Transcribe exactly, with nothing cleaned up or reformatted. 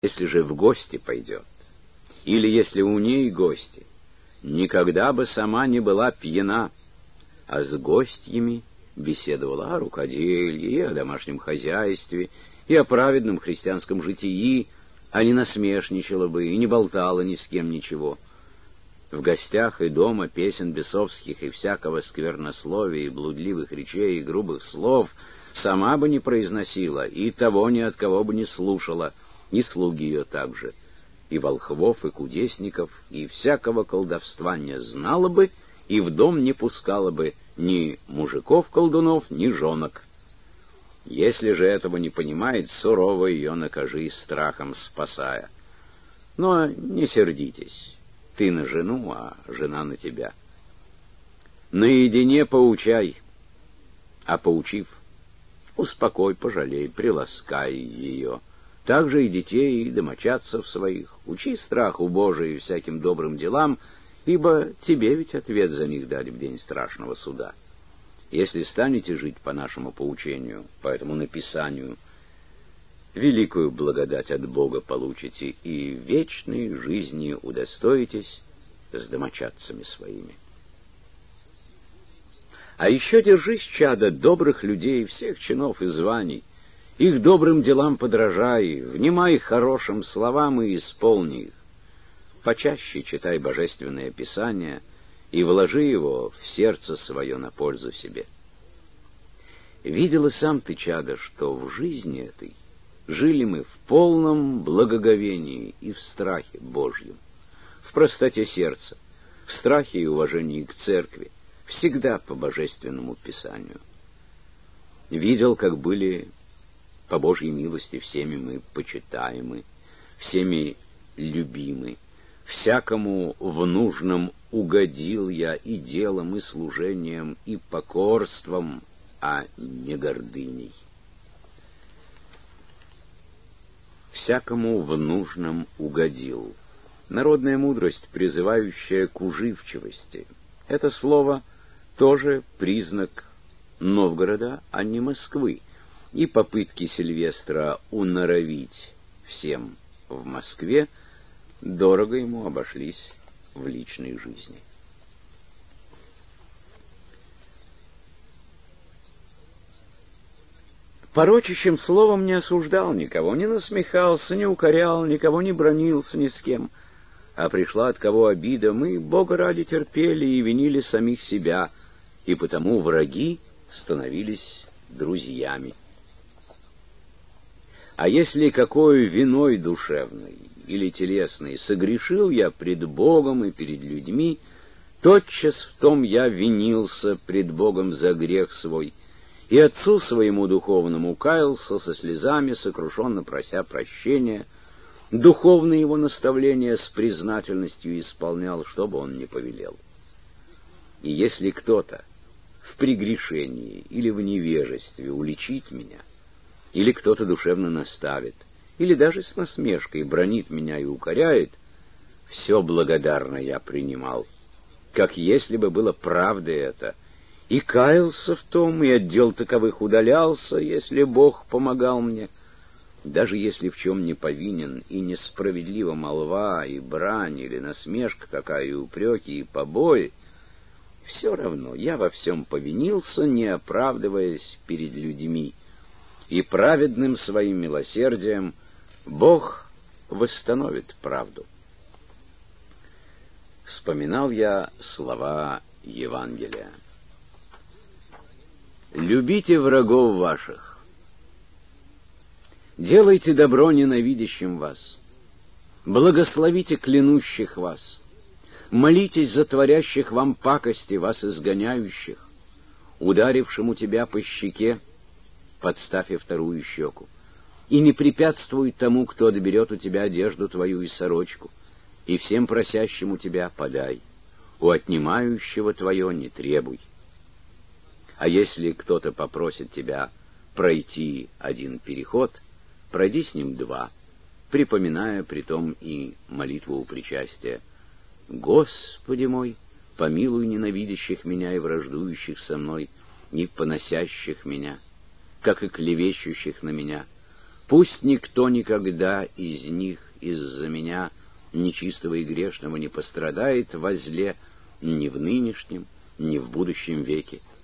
Если же в гости пойдет, или если у ней гости, никогда бы сама не была пьяна, а с гостями беседовала о рукоделии, и о домашнем хозяйстве, и о праведном христианском житии, а не насмешничала бы и не болтала ни с кем ничего. В гостях и дома песен бесовских и всякого сквернословия, и блудливых речей, и грубых слов сама бы не произносила, и того ни от кого бы не слушала, и слуги ее также, и волхвов, и кудесников, и всякого колдовства не знала бы, и в дом не пускала бы ни мужиков-колдунов, ни жонок. Если же этого не понимает, сурово ее накажи, страхом спасая. Но не сердитесь, ты на жену, а жена на тебя. Наедине поучай, а поучив, успокой, пожалей, приласкай ее. Также и детей, и домочадцев своих. Учи страху Божию и всяким добрым делам, ибо тебе ведь ответ за них дать в день страшного суда. Если станете жить по нашему поучению, по этому написанию, великую благодать от Бога получите и вечной жизни удостоитесь с домочадцами своими. А еще держись, чадо, добрых людей всех чинов и званий, их добрым делам подражай, внимай хорошим словам и исполни их. Почаще читай Божественное Писание и вложи его в сердце свое на пользу себе. Видел и сам ты, чадо, что в жизни этой жили мы в полном благоговении и в страхе Божьем, в простоте сердца, в страхе и уважении к церкви, всегда по Божественному Писанию. Видел, как были по Божьей милости всеми мы почитаемы, всеми любимы, всякому в нужном угодил я и делом, и служением, и покорством, а не гордыней. Всякому в нужном угодил. Народная мудрость, призывающая к уживчивости. Это слово тоже признак Новгорода, а не Москвы. И попытки Сильвестра уноровить всем в Москве дорого ему обошлись в личной жизни. Порочащим словом не осуждал никого, не насмехался, не укорял, никого не бранился ни с кем. А пришла от кого обида, мы Бога ради терпели и винили самих себя, и потому враги становились друзьями. А если какой виной душевной или телесной согрешил я пред Богом и перед людьми, тотчас в том я винился пред Богом за грех свой, и отцу своему духовному каялся со слезами, сокрушенно прося прощения, духовные его наставления с признательностью исполнял, что бы он ни повелел. И если кто-то в прегрешении или в невежестве уличит меня, или кто-то душевно наставит, или даже с насмешкой бранит меня и укоряет, все благодарно я принимал, как если бы было правдой это, и каялся в том, и от дел таковых удалялся, если Бог помогал мне. Даже если в чем не повинен, и несправедлива молва, и брань, или насмешка какая, и упреки, и побои, все равно я во всем повинился, не оправдываясь перед людьми, и праведным своим милосердием Бог восстановит правду. Вспоминал я слова Евангелия. «Любите врагов ваших, делайте добро ненавидящим вас, благословите клянущих вас, молитесь за творящих вам пакости, вас изгоняющих, ударившему тебя по щеке, подставь и вторую щеку, и не препятствуй тому, кто доберет у тебя одежду твою и сорочку, и всем просящему тебя подай, у отнимающего твое не требуй. А если кто-то попросит тебя пройти один переход, пройди с ним два, припоминая притом и молитву у причастия. Господи мой, помилуй ненавидящих меня и враждующих со мной, и поносящих меня, как и клевещущих на меня. Пусть никто никогда из них из-за меня, нечистого и грешного, не пострадает во зле ни в нынешнем, ни в будущем веке.